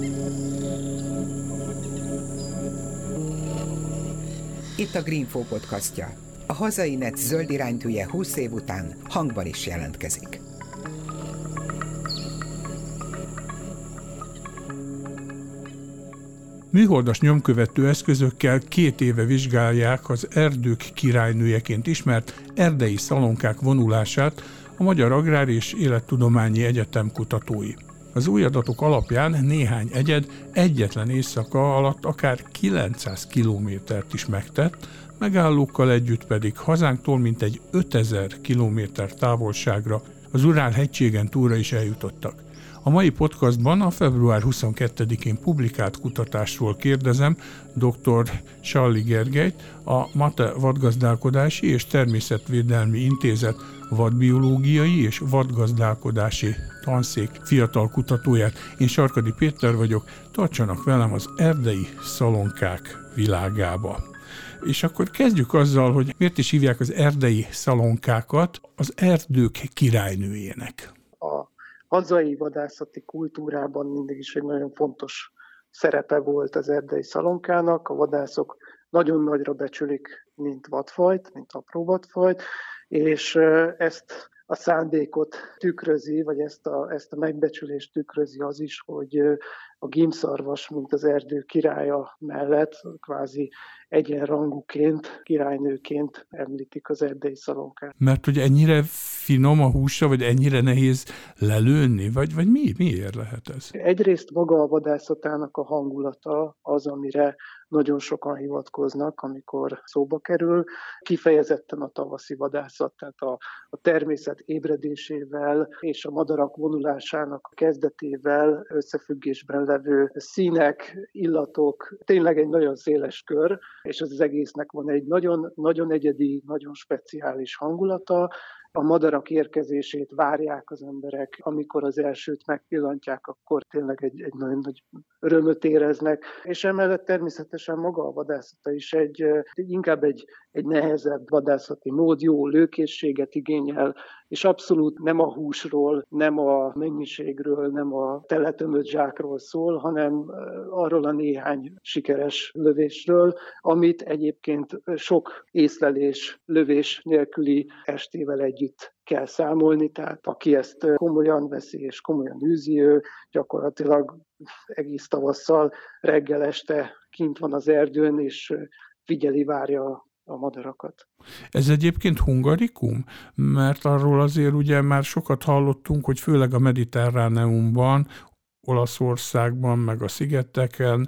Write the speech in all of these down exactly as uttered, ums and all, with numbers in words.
Itt a Greenfo podcastja. A hazai net zöld iránytűje húsz év után hangban is jelentkezik. Műholdas nyomkövető eszközökkel két éve vizsgálják az erdők királynőjeként ismert erdei szalonkák vonulását a Magyar Agrár és Élettudományi Egyetem kutatói. Az új adatok alapján néhány egyed egyetlen éjszaka alatt akár kilencszáz kilométert is megtett, megállókkal együtt pedig hazánktól mintegy ötezer kilométer távolságra, az Ural-hegységen túlra is eljutottak. A mai podcastban a február huszonkettedikén publikált kutatásról kérdezem dr. Salli Gergelyt, a MATE Vadgazdálkodási és Természetvédelmi Intézet vadbiológiai és vadgazdálkodási tanszék fiatal kutatóját. Én Sarkadi Péter vagyok, tartsanak velem az erdei szalonkák világába. És akkor kezdjük azzal, hogy miért is hívják az erdei szalonkákat az erdők királynőjének. Hazai vadászati kultúrában mindig is egy nagyon fontos szerepe volt az erdei szalonkának. A vadászok nagyon nagyra becsülik, mint vadfajt, mint apró vadfajt, és ezt a szándékot tükrözi, vagy ezt a, ezt a megbecsülést tükrözi az is, hogy a gímszarvas, mint az erdő királya mellett kvázi egyenrangúként, királynőként említik az erdei szalonkát. Mert hogy ennyire finom a húsa, vagy ennyire nehéz lelőni, vagy, vagy mi, miért lehet ez? Egyrészt maga a vadászatának a hangulata az, amire nagyon sokan hivatkoznak, amikor szóba kerül. Kifejezetten a tavaszi vadászat, tehát a, a természet ébredésével és a madarak vonulásának a kezdetével összefüggésben levő színek, illatok, tényleg egy nagyon széles kör, és az egésznek van egy nagyon, nagyon egyedi, nagyon speciális hangulata. A madarak érkezését várják az emberek, amikor az elsőt megpillantják, akkor tényleg egy, egy nagyon nagy örömöt éreznek. És emellett természetesen maga a vadászata is egy, inkább egy, egy nehezebb vadászati mód, jó lőkészséget igényel, és abszolút nem a húsról, nem a mennyiségről, nem a teletömött zsákról szól, hanem arról a néhány sikeres lövésről, amit egyébként sok észlelés, lövés nélküli estével együtt kell számolni, tehát aki ezt komolyan veszi és komolyan űzi, ő gyakorlatilag egész tavasszal reggel este kint van az erdőn, és figyeli, várja a madarakat. Ez egyébként hungarikum? Mert arról azért ugye már sokat hallottunk, hogy főleg a Mediterráneumban, Olaszországban, meg a szigeteken,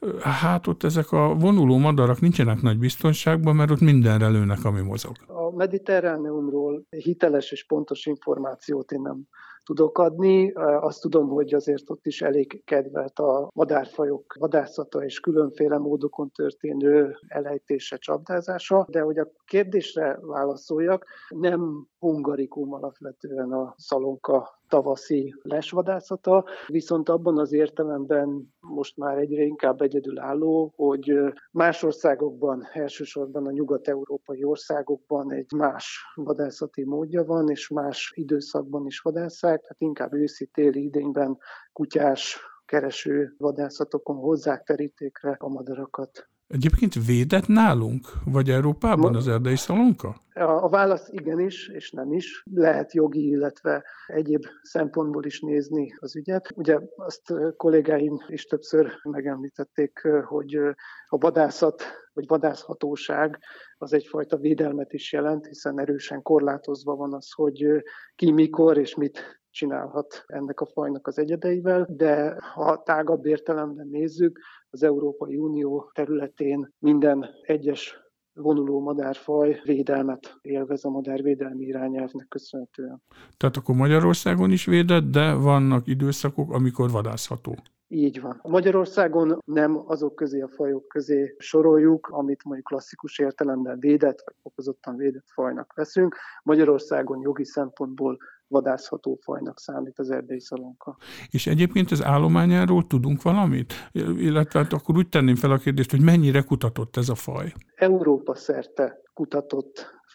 hát ott ezek a vonuló madarak nincsenek nagy biztonságban, mert ott mindenre lőnek, ami mozog. A Mediterráneumról hiteles és pontos információt én nem tudok adni. Azt tudom, hogy azért ott is elég kedvelt a madárfajok vadászata és különféle módokon történő elejtése, csapdázása, de hogy a kérdésre válaszoljak, nem hungarikum alapvetően a szalonka tavaszi lesvadászata, viszont abban az értelemben most már egyre inkább egyedülálló, hogy más országokban, elsősorban a nyugat-európai országokban egy más vadászati módja van, és más időszakban is vadásszák, tehát inkább őszi-téli idényben kutyás, kereső vadászatokon hozzák terítékre a madarakat. Egyébként védett nálunk? Vagy Európában az erdei szalonka? A válasz igenis, és nem is. Lehet jogi, illetve egyéb szempontból is nézni az ügyet. Ugye azt kollégáim is többször megemlítették, hogy a vadászat, vagy vadászhatóság az egyfajta védelmet is jelent, hiszen erősen korlátozva van az, hogy ki, mikor és mit csinálhat ennek a fajnak az egyedeivel, de ha tágabb értelemben nézzük, az Európai Unió területén minden egyes vonuló madárfaj védelmet élvez a madárvédelmi irányelvnek köszönhetően. Tehát akkor Magyarországon is védett, de vannak időszakok, amikor vadászható. Így van. Magyarországon nem azok közé a fajok közé soroljuk, amit mondjuk klasszikus értelemben védett, vagy fokozottan védett fajnak veszünk. Magyarországon jogi szempontból vadászható fajnak számít az erdei szalonka. És egyébként az állományáról tudunk valamit? Illetve hát akkor úgy tenném fel a kérdést, hogy mennyire kutatott ez a faj? Európa szerte kutatott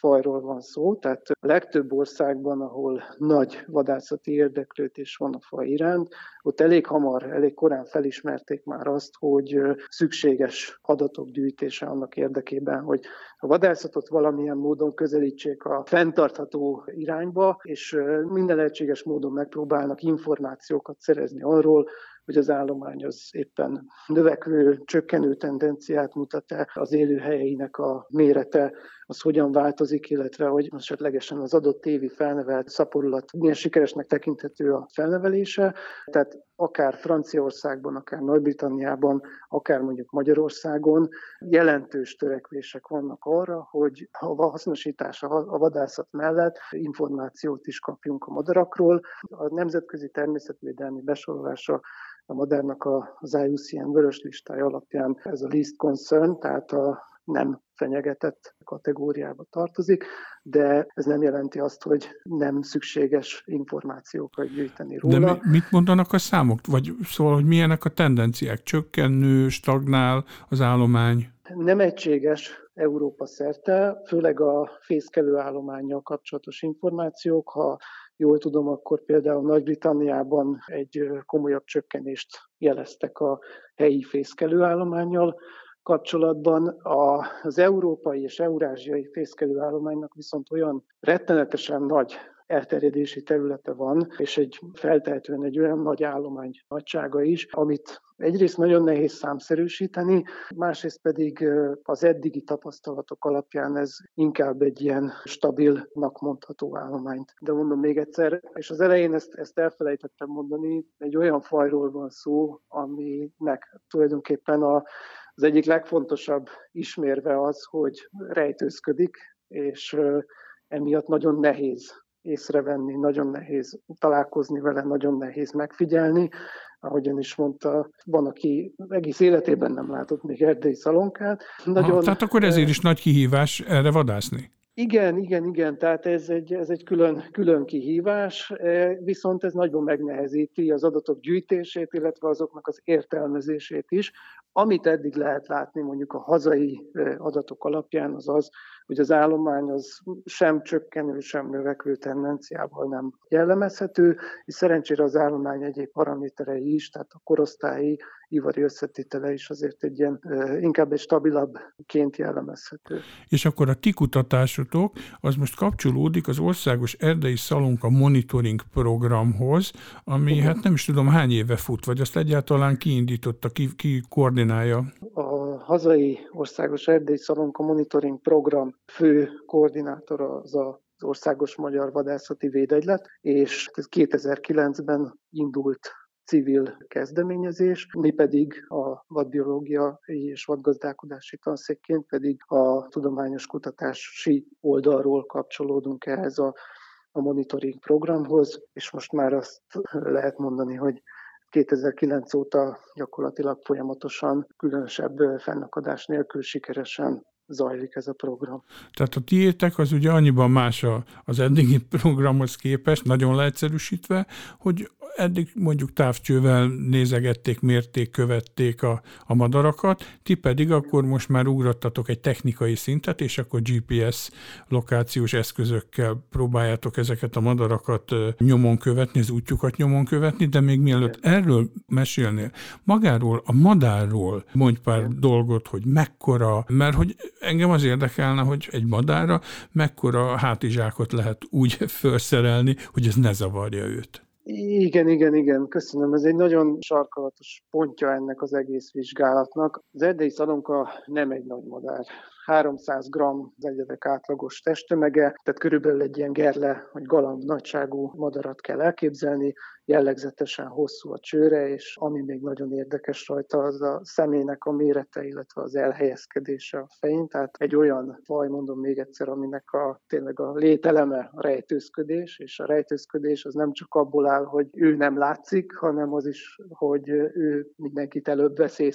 fajról van szó, tehát a legtöbb országban, ahol nagy vadászati érdeklődés van a faj iránt, ott elég hamar, elég korán felismerték már azt, hogy szükséges adatok gyűjtése annak érdekében, hogy a vadászatot valamilyen módon közelítsék a fenntartható irányba, és minden lehetséges módon megpróbálnak információkat szerezni arról, hogy az állomány az éppen növekvő, csökkenő tendenciát mutat-e, az élőhelyeinek a mérete, az hogyan változik, illetve hogy esetlegesen az adott évi felnevelt szaporulat milyen sikeresnek tekinthető a felnevelése. Tehát akár Franciaországban, akár Nagy-Britanniában, akár mondjuk Magyarországon jelentős törekvések vannak arra, hogy a hasznosítás a vadászat mellett információt is kapjunk a madarakról. A nemzetközi természetvédelmi besorolása a madárnak az I U C N vörös listája alapján ez a least concern, tehát a nem fenyegetett kategóriába tartozik, de ez nem jelenti azt, hogy nem szükséges információkat gyűjteni róla. De mi, mit mondanak a számok? Vagy szóval, hogy milyenek a tendenciák? Csökkenő, stagnál az állomány? Nem egységes Európa szerte, főleg a fészkelő állománnyal kapcsolatos információk. Ha jól tudom, akkor például Nagy-Britanniában egy komolyabb csökkenést jeleztek a helyi fészkelő állománnyal kapcsolatban. Az európai és eurázsiai fészkelő állománynak viszont olyan rettenetesen nagy elterjedési területe van, és egy feltehetően egy olyan nagy állomány nagysága is, amit egyrészt nagyon nehéz számszerűsíteni, másrészt pedig az eddigi tapasztalatok alapján ez inkább egy ilyen stabilnak mondható állományt. De mondom még egyszer, és az elején ezt, ezt elfelejtettem mondani, egy olyan fajról van szó, aminek tulajdonképpen a, az egyik legfontosabb ismérve az, hogy rejtőzködik, és emiatt nagyon nehéz észrevenni, nagyon nehéz találkozni vele, nagyon nehéz megfigyelni. Ahogyan is mondta, van, aki egész életében nem látott még erdei szalonkát. Nagyon, ha, tehát akkor ezért is nagy kihívás erre vadászni. Igen, igen, igen, tehát ez egy, ez egy külön, külön kihívás, viszont ez nagyon megnehezíti az adatok gyűjtését, illetve azoknak az értelmezését is. Amit eddig lehet látni mondjuk a hazai adatok alapján, az az, hogy az állomány az sem csökkenő, sem növekvő tendenciával nem jellemezhető, és szerencsére az állomány egyéb paraméterei is, tehát a korosztályi ivari összetétele is azért egy ilyen, inkább egy stabilabbként jellemezhető. És akkor a ti kutatásotok az most kapcsolódik az Országos Erdei Szalonka Monitoring Programhoz, ami uh-huh. hát nem is tudom hány éve fut, vagy azt egyáltalán kiindította, ki, ki koordinálja? A hazai Országos Erdei Szalonka Monitoring Program fő koordinátora az a az Országos Magyar Vadászati Védegylet, és ez kétezer-kilencben indult civil kezdeményezés, mi pedig a vadbiológiai és vadgazdálkodási tanszékként pedig a tudományos kutatási oldalról kapcsolódunk ehhez a, a monitoring programhoz, és most már azt lehet mondani, hogy kétezer-kilenc óta gyakorlatilag folyamatosan, különösebb fennakadás nélkül sikeresen zajlik ez a program. Tehát a tiétek az ugye annyiban más az eddigi programhoz képest, nagyon leegyszerűsítve, hogy eddig mondjuk távcsővel nézegették, mérték, követték a, a madarakat, ti pedig akkor most már ugrottatok egy technikai szintet, és akkor G P S lokációs eszközökkel próbáljátok ezeket a madarakat nyomon követni, az útjukat nyomon követni, de még mielőtt erről mesélnél, magáról, a madárról mondj pár Igen. dolgot, hogy mekkora, mert hogy engem az érdekelne, hogy egy madárra mekkora hátizsákot lehet úgy felszerelni, hogy ez ne zavarja őt. Igen, igen, igen, köszönöm. Ez egy nagyon sarkalatos pontja ennek az egész vizsgálatnak. Az erdei szalonka nem egy nagy madár. háromszáz gramm az egyedek átlagos testtömege, tehát körülbelül egy ilyen gerle, vagy galamb nagyságú madarat kell elképzelni, jellegzetesen hosszú a csőre, és ami még nagyon érdekes rajta, az a szemének a mérete, illetve az elhelyezkedése a fején. Tehát egy olyan faj, mondom még egyszer, aminek a, tényleg a lételeme a rejtőzködés, és a rejtőzködés az nem csak abból áll, hogy ő nem látszik, hanem az is, hogy ő mindenkit előbb vesz észre,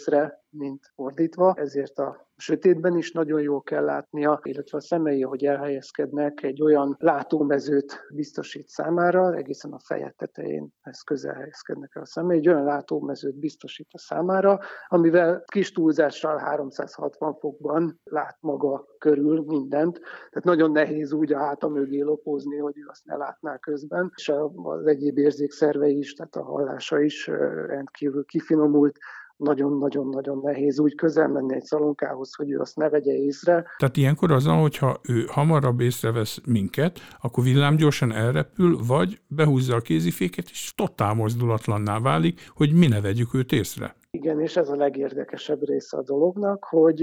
mint fordítva, ezért a sötétben is nagyon jól kell látnia, illetve a szemei, ahogy elhelyezkednek, egy olyan látómezőt biztosít számára, egészen a feje tetején ez közel helyezkednek el a szemei, egy olyan látómezőt biztosít a számára, amivel kis túlzással háromszázhatvan fokban lát maga körül mindent. Tehát nagyon nehéz úgy a háta mögé lopózni, hogy ő azt ne látná közben, és az egyéb érzékszervei is, tehát a hallása is rendkívül kifinomult, nagyon-nagyon-nagyon nehéz úgy közel menni egy szalonkához, hogy ő azt ne vegye észre. Tehát ilyenkor az, hogyha ő hamarabb észrevesz minket, akkor villámgyorsan elrepül, vagy behúzza a kéziféket, és totál mozdulatlanná válik, hogy mi ne vegyük őt észre. Igen, és ez a legérdekesebb része a dolognak, hogy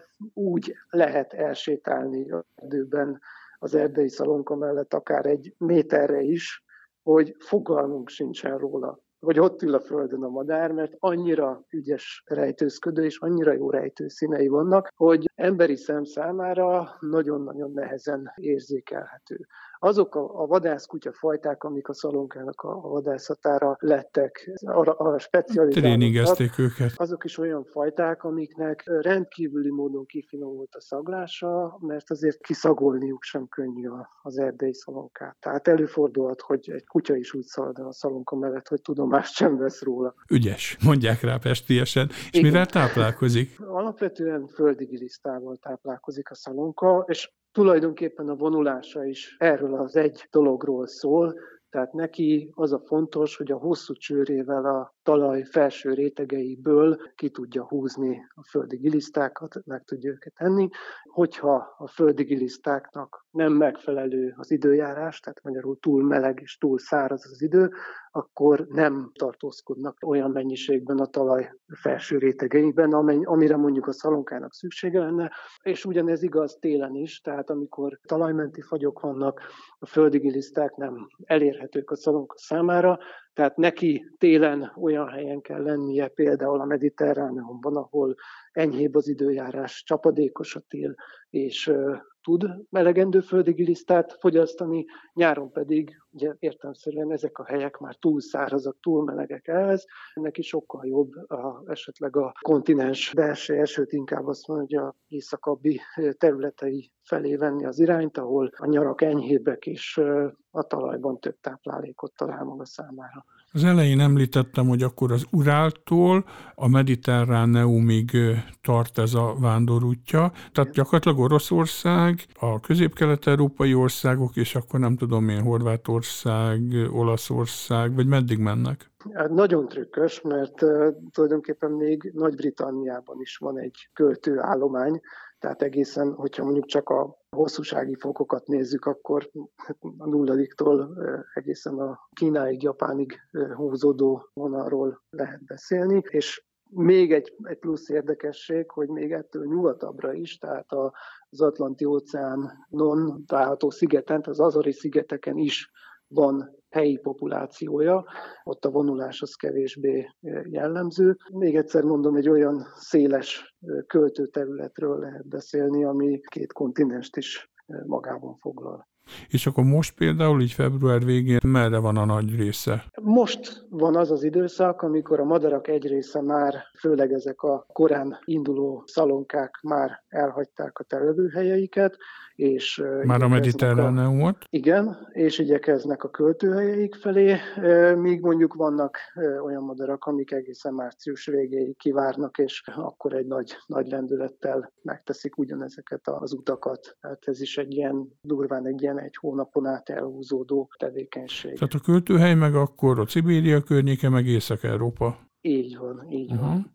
úgy lehet elsétálni az erdőben az erdei szalonka mellett akár egy méterre is, hogy fogalmunk sincsen róla, hogy ott ül a földön a madár, mert annyira ügyes rejtőzködő és annyira jó rejtőszínei vannak, hogy emberi szem számára nagyon-nagyon nehezen érzékelhető. Azok a, a vadászkutya fajták, amik a szalonkának a vadászatára lettek, arra, arra specializáltak, tréningezték őket. Azok is olyan fajták, amiknek rendkívüli módon kifinomult a szaglása, mert azért kiszagolniuk sem könnyű az erdei szalonkát. Tehát előfordulhat, hogy egy kutya is úgy szaladjon a szalonka mellett, hogy tudomást sem vesz róla. Ügyes, mondják rá pestiesen. És igen, mivel táplálkozik? Alapvetően földi gilisztával táplálkozik a szalonka, és tulajdonképpen a vonulása is erről az egy dologról szól, tehát neki az a fontos, hogy a hosszú csőrével a talaj felső rétegeiből ki tudja húzni a földi gilisztákat, meg tudja őket enni. Hogyha a földi gilisztáknak nem megfelelő az időjárás, tehát magyarul túl meleg és túl száraz az idő, akkor nem tartózkodnak olyan mennyiségben a talaj felső rétegeiben, amire mondjuk a szalonkának szüksége lenne, és ugyanez igaz télen is, tehát amikor talajmenti fagyok vannak, a földi giliszták nem elérhetők a szalonka számára, tehát neki télen olyan helyen kell lennie, például a Mediterráneumban, ahol enyhébb az időjárás, csapadékos a tél, és uh, tud melegendő földi gilisztát fogyasztani, nyáron pedig ugye értelemszerűen ezek a helyek már túl szárazak, túl melegek ehhez, neki sokkal jobb a, esetleg a kontinens belseje, sőt inkább azt mondja, hogy a északabbi területei felé venni az irányt, ahol a nyarak enyhébbek és uh, a talajban több táplálékot talál maga számára. Az elején említettem, hogy akkor az Uráltól a Mediterráneumig tart ez a vándorútja, tehát gyakorlatilag Oroszország, a közép-kelet-európai országok, és akkor nem tudom én, Horvátország, Olaszország, vagy meddig mennek? Nagyon trükkös, mert uh, tulajdonképpen még Nagy-Britanniában is van egy költőállomány, tehát egészen, hogyha mondjuk csak a hosszúsági fokokat nézzük, akkor a nulladiktól egészen a Kínáig, Japánig húzódó vonalról lehet beszélni, és még egy, egy plusz érdekesség, hogy még ettől nyugatabbra is, tehát az Atlanti-óceánon található szigeten, az Azori-szigeteken is van helyi populációja, ott a vonulás az kevésbé jellemző. Még egyszer mondom, egy olyan széles költőterületről lehet beszélni, ami két kontinenst is magában foglal. És akkor most például így február végén merre van a nagy része? Most van az az időszak, amikor a madarak egy része már, főleg ezek a korán induló szalonkák már elhagyták a televőhelyeiket, és már a Mediterráneumot? Igen, és igyekeznek a költőhelyeik felé, míg mondjuk vannak olyan madarak, amik egészen március végéig kivárnak, és akkor egy nagy, nagy lendülettel megteszik ugyanezeket az utakat. Tehát ez is egy ilyen, durván egy ilyen egy hónapon át elhúzódó tevékenység. Tehát a költőhely meg akkor a Szibéria környéke, meg Észak-Európa. Így van, így uh-huh. van.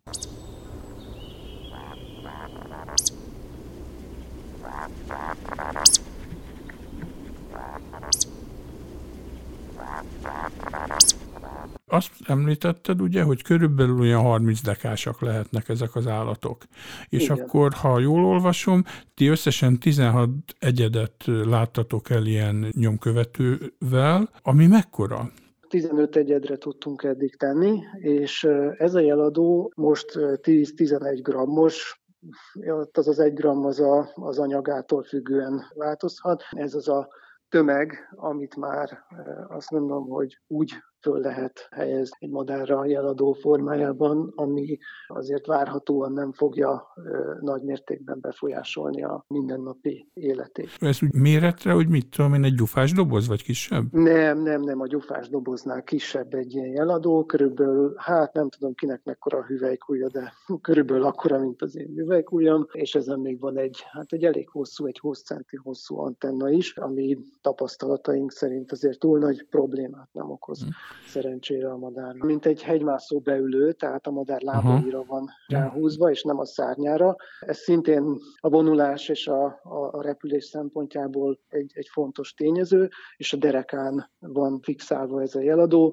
Azt említetted ugye, hogy körülbelül olyan harminc dekásak lehetnek ezek az állatok. És igen, akkor, ha jól olvasom, ti összesen tizenhat egyedet láttatok el ilyen nyomkövetővel, ami mekkora? tizenöt egyedre tudtunk eddig tenni, és ez a jeladó most tíz-tizenegy grammos, az az egy gramm az, a, az anyagától függően változhat. Ez az a tömeg, amit már azt mondom, hogy úgy föl lehet helyezni egy madárra jeladó formájában, ami azért várhatóan nem fogja nagy mértékben befolyásolni a mindennapi életét. Ez úgy méretre, hogy mit tudom én, egy gyufás doboz, vagy kisebb? Nem, nem, nem, a gyufás doboznál kisebb egy ilyen jeladó, körülbelül, hát nem tudom kinek mekkora a hüvelykujja, de körülbelül akkora, mint az én hüvelykujjam, és ezen még van egy, hát egy elég hosszú, egy húsz centi hosszú antenna is, ami tapasztalataink szerint azért túl nagy problémát nem okoz. Hmm. Szerencsére a madár. Mint egy hegymászó beülő, tehát a madár lábaira van ráhúzva, és nem a szárnyára. Ez szintén a vonulás és a, a, a repülés szempontjából egy, egy fontos tényező, és a derekán van fixálva ez a jeladó,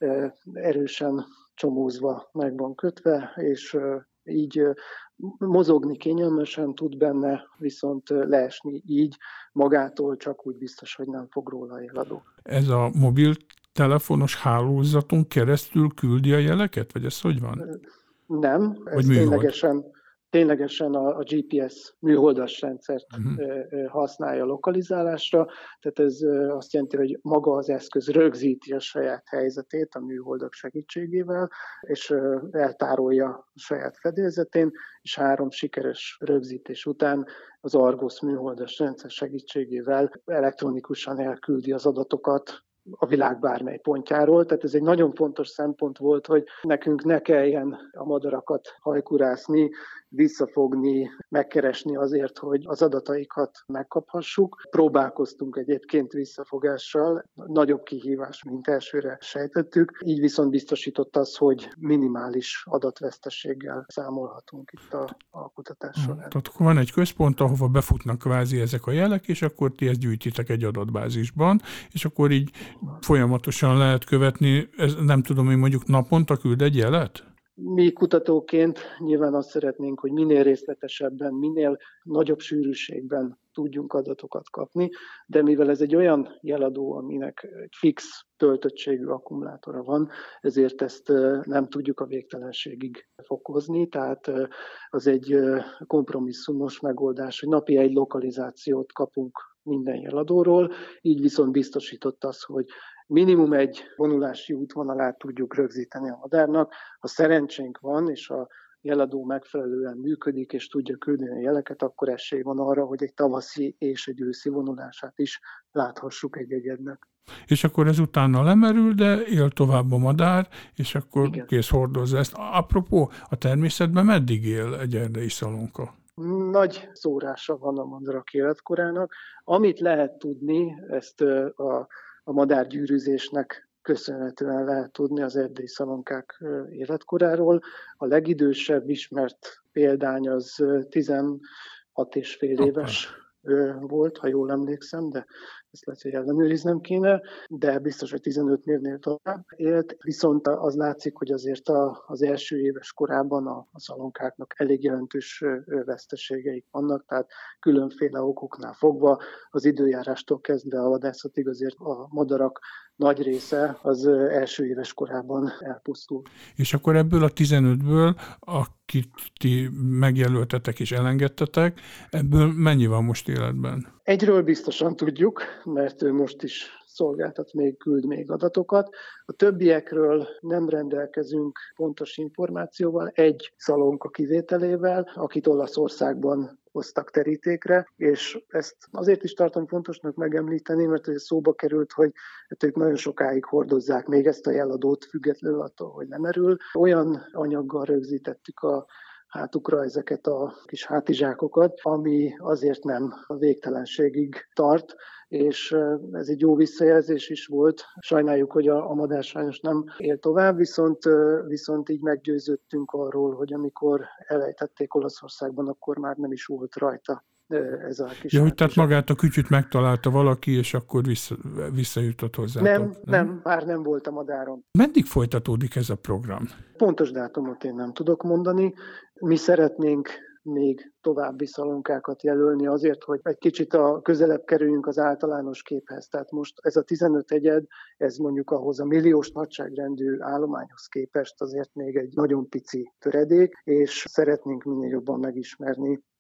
erősen csomózva meg van kötve, és így mozogni kényelmesen tud benne, viszont leesni így magától csak úgy biztos, hogy nem fog róla a jeladó. Ez a mobiltelefonos hálózaton keresztül küldi a jeleket, vagy ez hogy van? Nem, ez ténylegesen, ténylegesen a, a gé pé es műholdas rendszert uh-huh. használja lokalizálásra, tehát ez azt jelenti, hogy maga az eszköz rögzíti a saját helyzetét a műholdak segítségével, és eltárolja a saját fedélzetén, és három sikeres rögzítés után az Argos műholdas rendszer segítségével elektronikusan elküldi az adatokat a világ bármely pontjáról. Tehát ez egy nagyon fontos szempont volt, hogy nekünk ne kelljen a madarakat hajkurászni, visszafogni, megkeresni azért, hogy az adataikat megkaphassuk. Próbálkoztunk egyébként visszafogással, nagyobb kihívás, mint elsőre sejtettük. Így viszont biztosított az, hogy minimális adatveszteséggel számolhatunk itt a, a kutatás során. Tehát akkor van egy központ, ahova befutnak kvázi ezek a jelek, és akkor ti ezt gyűjtitek egy adatbázisban, és akkor így folyamatosan lehet követni, ez nem tudom, hogy mondjuk naponta küld egy jelet? Mi kutatóként nyilván azt szeretnénk, hogy minél részletesebben, minél nagyobb sűrűségben tudjunk adatokat kapni, de mivel ez egy olyan jeladó, aminek egy fix töltöttségű akkumulátora van, ezért ezt nem tudjuk a végtelenségig fokozni, tehát az egy kompromisszumos megoldás, hogy napi egy lokalizációt kapunk minden jeladóról, így viszont biztosított az, hogy minimum egy vonulási útvonalát tudjuk rögzíteni a madárnak. Ha szerencsénk van, és a jeladó megfelelően működik, és tudja küldeni a jeleket, akkor esély van arra, hogy egy tavaszi és egy őszi vonulását is láthassuk egy egyednek. És akkor ez utána lemerül, de él tovább a madár, és akkor Igen. kész hordozza ezt. Apropó, a természetben meddig él egy erdei szalonka? Nagy szórása van a madarak életkorának. Amit lehet tudni, ezt a, a madárgyűrűzésnek köszönhetően lehet tudni az erdei szalonkák életkoráról. A legidősebb ismert példány az tizenhat és fél éves volt, ha jól emlékszem, de ezt lehet, hogy ellenőriznem kéne, de biztos, hogy tizenötnél tovább élt. Viszont az látszik, hogy azért a, az első éves korában a, a szalonkáknak elég jelentős veszteségeik vannak, tehát különféle okoknál fogva az időjárástól kezdve a vadászatig azért a madarak nagy része az első éves korában elpusztul. És akkor ebből a tizenötből, akit ti megjelöltetek és elengedtetek, ebből mennyi van most életben? Egyről biztosan tudjuk, mert ő most is szolgáltat, még küld még adatokat. A többiekről nem rendelkezünk pontos információval, egy szalonka kivételével, akit Olaszországban hoztak terítékre, és ezt azért is tartom fontosnak megemlíteni, mert ez szóba került, hogy hát ők nagyon sokáig hordozzák még ezt a jeladót, függetlenül attól, hogy lemerül. Olyan anyaggal rögzítettük a hátukra ezeket a kis hátizsákokat, ami azért nem a végtelenségig tart, és ez egy jó visszajelzés is volt. Sajnáljuk, hogy a, a madár sajnos nem él tovább, viszont, viszont így meggyőződtünk arról, hogy amikor elejtették Olaszországban, akkor már nem is volt rajta ez a kis ja, hogy tehát magát a kütyüt megtalálta valaki, és akkor vissza, visszajutott hozzá. Nem, nem, nem, már nem volt a madáron. Meddig folytatódik ez a program? Pontos dátumot én nem tudok mondani. Mi szeretnénk még további szalonkákat jelölni azért, hogy egy kicsit a közelebb kerüljünk az általános képhez. Tehát most ez a tizenöt egyed, ez mondjuk ahhoz a milliós nagyságrendű állományhoz képest azért még egy nagyon pici töredék, és szeretnénk minél jobban megismerni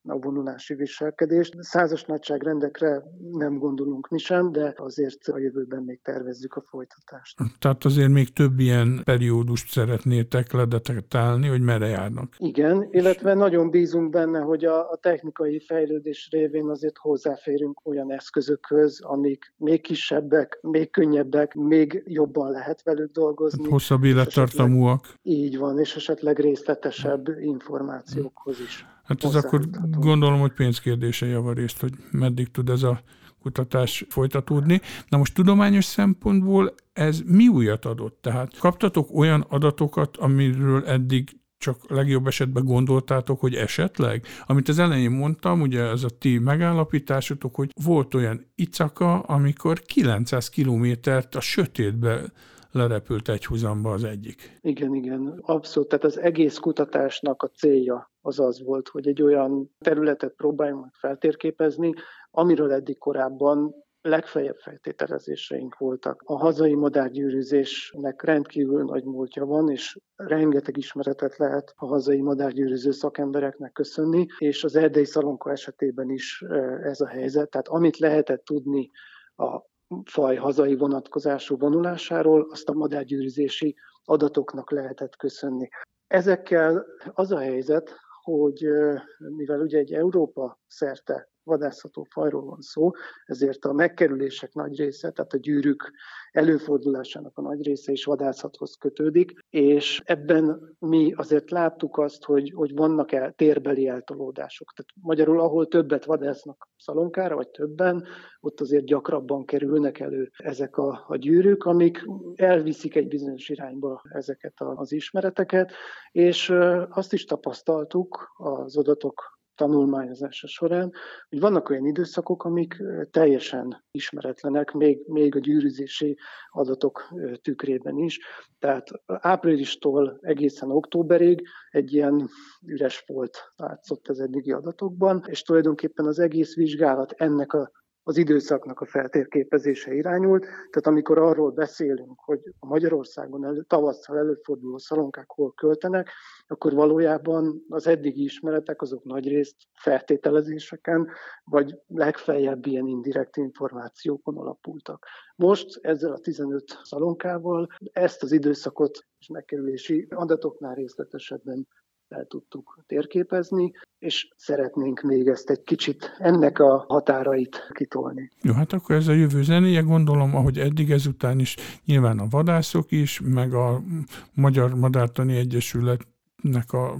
a vonulási viselkedést. Százas nagyságrendekre nem gondolunk mi sem, de azért a jövőben még tervezzük a folytatást. Tehát azért még több ilyen periódust szeretnétek ledetektálni, hogy merre járnak. Igen, illetve nagyon bízunk benne, hogy a, a technikai fejlődés révén azért hozzáférünk olyan eszközökhöz, amik még kisebbek, még könnyebbek, még jobban lehet velük dolgozni. Hát hosszabb élettartamúak. Így van, és esetleg részletesebb információkhoz is. Hát ez akkor gondolom, hogy pénzkérdése javarészt, hogy meddig tud ez a kutatás folytatódni. Na most tudományos szempontból ez mi újat adott? Tehát kaptatok olyan adatokat, amiről eddig csak legjobb esetben gondoltátok, hogy esetleg? Amit az elején mondtam, ugye ez a ti megállapításotok, hogy volt olyan icaka, amikor kilencszáz kilométert a sötétbe lerepült egyhuzamba az egyik. Igen, igen, abszolút. Tehát az egész kutatásnak a célja az az volt, hogy egy olyan területet próbáljunk meg feltérképezni, amiről eddig korábban legfeljebb feltételezéseink voltak. A hazai madárgyűrűzésnek rendkívül nagy múltja van, és rengeteg ismeretet lehet a hazai madárgyűrűző szakembereknek köszönni, és az erdélyi szalonka esetében is ez a helyzet. Tehát amit lehetett tudni a faj hazai vonatkozású vonulásáról, azt a madárgyűrűzési adatoknak lehetett köszönni. Ezekkel az a helyzet, hogy mivel ugye egy Európa szerte vadászható fajról van szó, ezért a megkerülések nagy része, tehát a gyűrűk előfordulásának a nagy része is vadászathoz kötődik, és ebben mi azért láttuk azt, hogy, hogy vannak el térbeli eltolódások. Tehát magyarul, ahol többet vadásznak szalonkára, vagy többen, ott azért gyakrabban kerülnek elő ezek a, a gyűrűk, amik elviszik egy bizonyos irányba ezeket az ismereteket, és azt is tapasztaltuk az adatok tanulmányozása során, hogy vannak olyan időszakok, amik teljesen ismeretlenek, még, még a gyűrűzési adatok tükrében is. Tehát áprilistól egészen októberig egy ilyen üres folt látszott az eddigi adatokban, és tulajdonképpen az egész vizsgálat ennek a az időszaknak a feltérképezése irányult. Tehát amikor arról beszélünk, hogy a Magyarországon elő, tavasszal előforduló szalonkák hol költenek, akkor valójában az eddigi ismeretek azok nagyrészt feltételezéseken, vagy legfeljebb ilyen indirekt információkon alapultak. Most ezzel a tizenöt szalonkával ezt az időszakot és megkerülési adatoknál részletesebben el tudtuk térképezni, és szeretnénk még ezt egy kicsit, ennek a határait kitolni. Jó, hát akkor ez a jövő zenéje, gondolom, ahogy eddig ezután is nyilván a vadászok is, meg a Magyar Madártani Egyesületnek a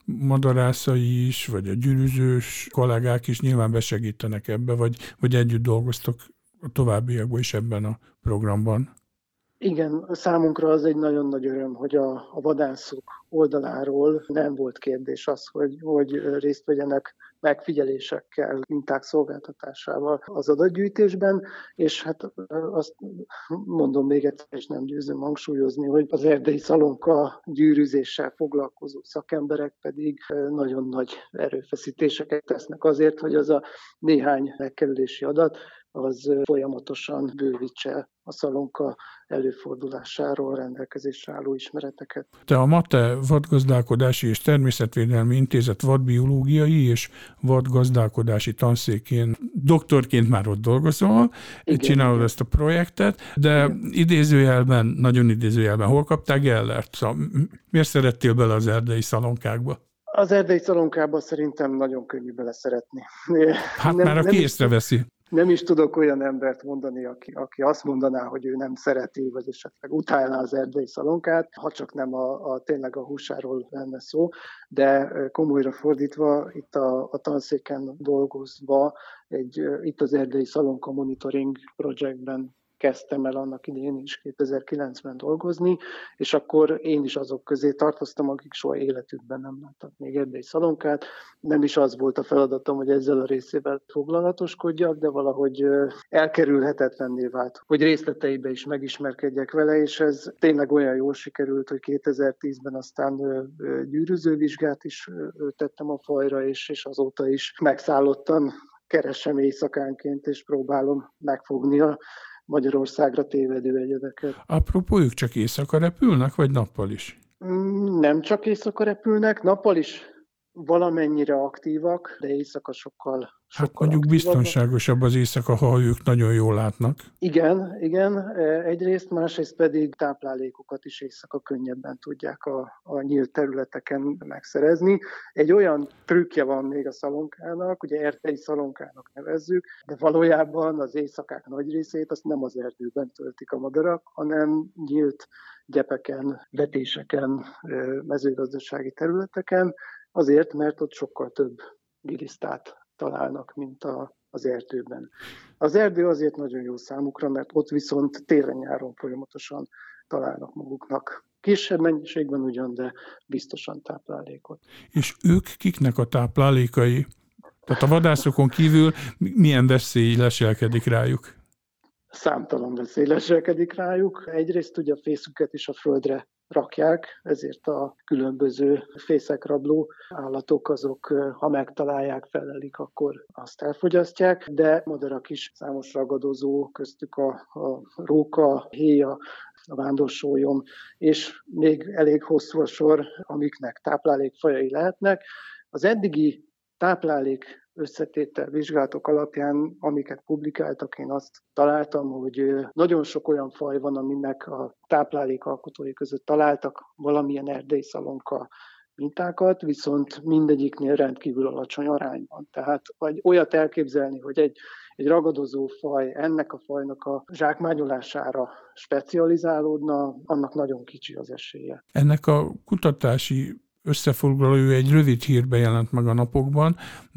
madarászai is, vagy a gyűrűzős kollégák is nyilván besegítenek ebbe, vagy, vagy együtt dolgoztok a továbbiakban is ebben a programban. Igen, számunkra az egy nagyon nagy öröm, hogy a, a vadászok oldaláról nem volt kérdés az, hogy, hogy részt vegyenek megfigyelésekkel, minták szolgáltatásával az adatgyűjtésben, és hát azt mondom még egyszer, és nem győzöm hangsúlyozni, hogy az erdélyi szalonka gyűrűzéssel foglalkozó szakemberek pedig nagyon nagy erőfeszítéseket tesznek azért, hogy az a néhány megkerülési adat az folyamatosan bővítse a szalonka előfordulásáról rendelkezésre álló ismereteket. Te a MATE Vadgazdálkodási és Természetvédelmi Intézet vadbiológiai és vadgazdálkodási tanszékén doktorként már ott dolgozol, igen, csinálod igen. ezt a projektet, de igen. idézőjelben, nagyon idézőjelben, hol kaptál Gellert? Szóval miért szerettél bele az erdélyi szalonkákba? Az erdélyi szalonkába szerintem nagyon könnyű beleszeretni. Hát nem, már aki észreveszi. Nem is tudok olyan embert mondani, aki, aki azt mondaná, hogy ő nem szereti, vagy esetleg utálná az erdélyi szalonkát, ha csak nem a, a, tényleg a húsáról lenne szó. De komolyra fordítva, itt a, a tanszéken dolgozva, egy, itt az erdélyi szalonka monitoring projektben kezdtem el annak idején is kétezer-kilencben dolgozni, és akkor én is azok közé tartoztam, akik soha életükben nem láttak még erdélyi szalonkát. Nem is az volt a feladatom, hogy ezzel a részével foglalatoskodjak, de valahogy elkerülhetetlenné vált, hogy részleteibe is megismerkedjek vele, és ez tényleg olyan jól sikerült, hogy kétezer-tízben aztán gyűrűzővizsgát is tettem a fajra, és, és azóta is megszállottan keresem éjszakánként, és próbálom megfogni a Magyarországra tévedő egyedeket. Apropó, ők csak éjszaka repülnek, vagy nappal is? Nem csak éjszaka repülnek, nappal is valamennyire aktívak, de éjszaka sokkal Hát mondjuk biztonságosabb az éjszaka, ha ők nagyon jól látnak. Igen, igen, egyrészt, másrészt pedig táplálékokat is éjszaka könnyebben tudják a, a nyílt területeken megszerezni. Egy olyan trükkje van még a szalonkának, ugye erdei szalonkának nevezzük, de valójában az éjszakák nagy részét azt nem az erdőben töltik a madarak, hanem nyílt gyepeken, vetéseken, mezőgazdasági területeken, azért, mert ott sokkal több gilisztát találnak, mint a, az erdőben. Az erdő azért nagyon jó számukra, mert ott viszont télen-nyáron folyamatosan találnak maguknak. Kisebb mennyiségben ugyan, de biztosan táplálékot. És ők kiknek a táplálékai? Tehát a vadászokon kívül milyen veszély leselkedik rájuk? Számtalan veszély leselkedik rájuk. Egyrészt ugye a fészüket is a földre rakják, ezért a különböző fészekrabló állatok azok, ha megtalálják, felelik, akkor azt elfogyasztják, de madarak is, számos ragadozó, köztük a, a róka, a héja, a vándorsolyom, és még elég hosszú a sor, amiknek táplálékfajai lehetnek. Az eddigi táplálék összetétel vizsgálatok alapján, amiket publikáltak, én azt találtam, hogy nagyon sok olyan faj van, aminek a táplálékalkotói között találtak valamilyen erdei szalonka mintákat, viszont mindegyiknél rendkívül alacsony arányban. Tehát vagy olyat elképzelni, hogy egy, egy ragadozó faj ennek a fajnak a zsákmányolására specializálódna, annak nagyon kicsi az esélye. Ennek a kutatási összefoglalója egy rövid hírben jelent meg a napokban,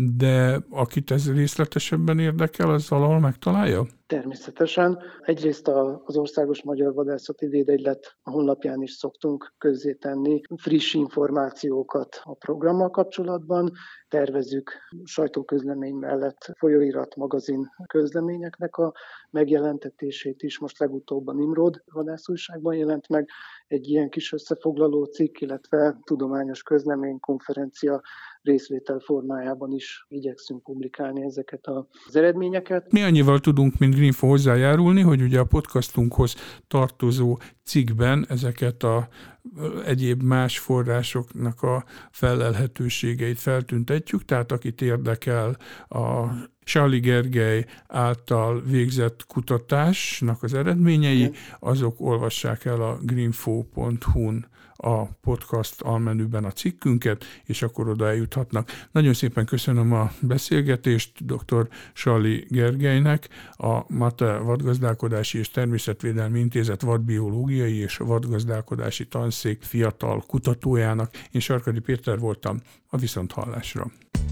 de akit ez részletesebben érdekel, az valahol megtalálja? Természetesen. Egyrészt az Országos Magyar Vadászati Védegylet honlapján is szoktunk közzétenni friss információkat a programmal kapcsolatban. Tervezzük sajtóközlemény mellett folyóirat, magazin közleményeknek a megjelentetését is. Most legutóbb a Nimród vadászújságban jelent meg egy ilyen kis összefoglaló cikk, illetve tudományos közlemény, konferencia részvétel formájában is igyekszünk publikálni ezeket az eredményeket. Mi annyival tudunk, mint Greenfo hozzájárulni, hogy ugye a podcastunkhoz tartozó cikkben ezeket a egyéb más forrásoknak a felelhetőségeit feltüntetjük, tehát akit érdekel a Salli Gergely által végzett kutatásnak az eredményei, azok olvassák el a greenfo pont hu-n a podcast almenüben a cikkünket, és akkor oda eljuthatnak. Nagyon szépen köszönöm a beszélgetést dr. Salli Gergelynek, a MATE Vadgazdálkodási és Természetvédelmi Intézet vadbiológiai és vadgazdálkodási tanszék fiatal kutatójának. Én Sarkadi Péter voltam, a viszonthallásra.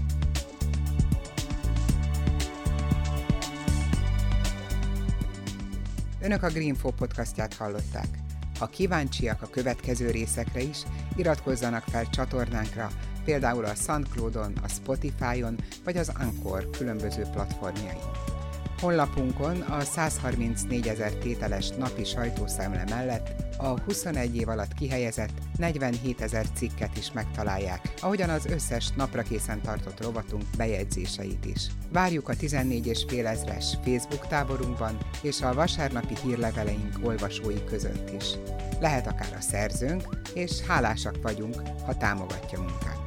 Önök a Greenfo podcastját hallották. Ha kíváncsiak a következő részekre is, iratkozzanak fel csatornánkra, például a SoundCloudon, a Spotify-on vagy az Anchor különböző platformjain. Honlapunkon a százharmincnégyezer tételes napi sajtószemle mellett a huszonegy év alatt kihelyezett negyvenhétezer cikket is megtalálják, ahogyan az összes napra készen tartott rovatunk bejegyzéseit is. Várjuk a tizennégy és fél ezres Facebook táborunkban és a vasárnapi hírleveleink olvasói között is. Lehet akár a szerzőnk, és hálásak vagyunk, ha támogatja munkát.